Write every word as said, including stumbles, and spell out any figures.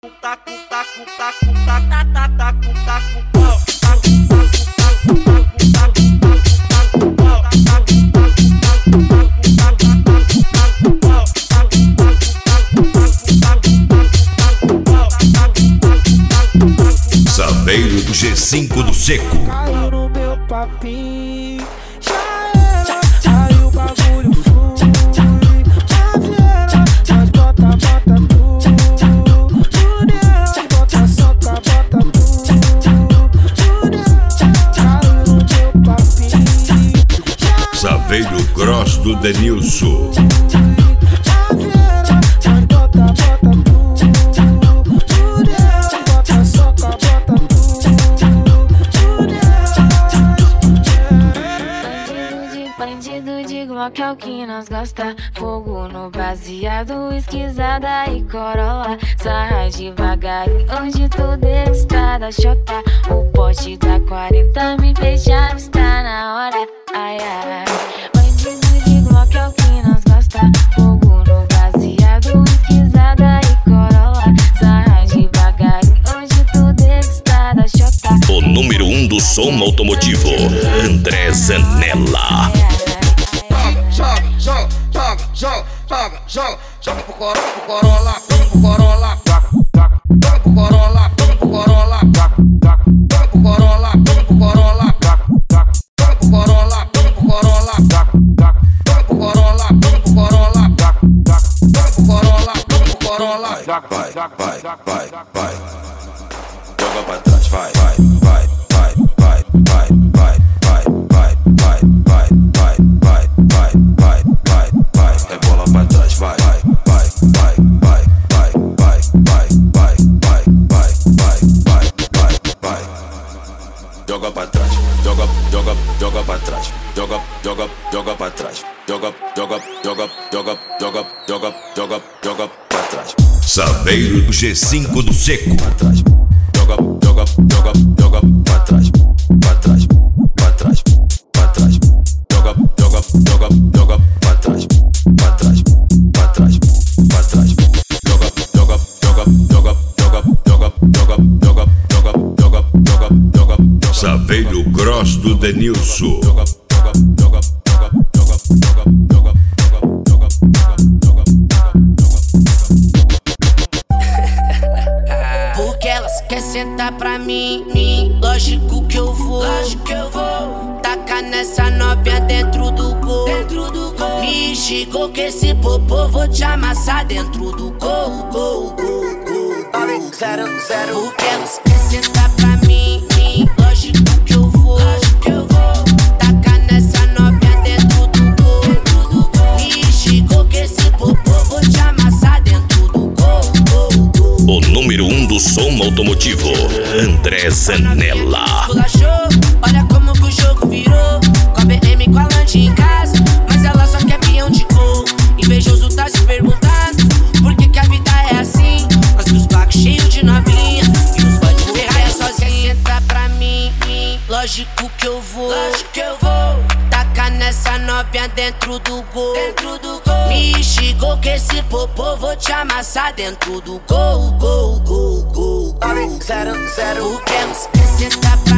Saveiro do G cinco do Seco. Caiu no meu papinho, já era, aí o bagulho flui. Já vieram, nós bota, bota tudo. Julião, bota soca, bota tudo. Julião, caiu no meu papinho. Saveiro Cross do Denilson. Bandido de Glock é o que nós gosta. Fogo no baseado, esquisada e corolla. Sarra devagar, hoje tudo é estrada chota. O poste da quarenta me fez já está na hora. Ai, ai. Bandido de Glock é o que nós gosta. Fogo no baseado, esquisada e corolla. Sarra devagar, hoje tudo é estrada chota. O número um do som automotivo, André Zanella. Joga, joga, joga, joga, joga, joga, joga pro Corolla, pro Corolla, joga pro Corolla, joga pro Corolla, joga pro Corolla, joga pro Corolla, joga pro Corolla, joga pro Corolla, joga pro Corolla, joga pro Corolla, joga pro Corolla, joga pro Corolla, joga pro Corolla. Vai, vai, vai, vai. Joga pra trás, vai, vai, vai, vai, vai, vai, vai, vai, vai, vai, vai, vai, vai, vai, vai, vai, vai, rebola pra trás, vai, vai, vai, vai, vai, vai, vai, vai, vai, vai, vai, vai, vai, vai, joga pra trás, joga, joga, joga pra trás, joga, joga, joga pra trás, joga, joga, joga, joga, joga, joga, joga, joga pra trás. Saveiro do G cinco do Seco. Pra trás, joga, joga, joga, joga pra trás, pra trás, pra trás, pra trás, joga, joga, joga, joga pra trás, pra trás, pra trás, pra trás, joga, joga, joga, joga, joga, joga, joga, joga, joga, joga, joga, joga, Saveiro Cross do Denilson. joga, joga, joga, joga, joga, joga, joga, joga, joga, Porque elas querem sentar pra mim, mim. Lógico que eu vou, lógico que eu vou. Tacar nessa novinha dentro do gol, dentro do gol. Me chegou que esse popô vou te amassar dentro do gol, gol, gol, gol, gol. Zero, zero. Porque elas querem sentar pra mim, mim. Lógico que eu vou, lógico que eu vou. Tacar nessa novinha dentro do gol, dentro do gol. Me chegou que esse popô vou te amassar dentro do gol, gol, gol. O número um do som automotivo, André Zanella. Olha como que o jogo virou. Com a B M, com a Land em casa, mas ela só quer peão de gol. Invejoso tá se perguntando por que que a vida é assim. Nós os blacos cheios de novinha e os pode ferrar sozinha. Senta pra mim, lógico que eu vou, lógico que eu vou. Tacar nessa novinha dentro do gol, dentro do gol. Me chegou que esse popô vou te amassar dentro do gol, gol, gol, gol, gol. Zero, zero. Porque elas querem sentar pra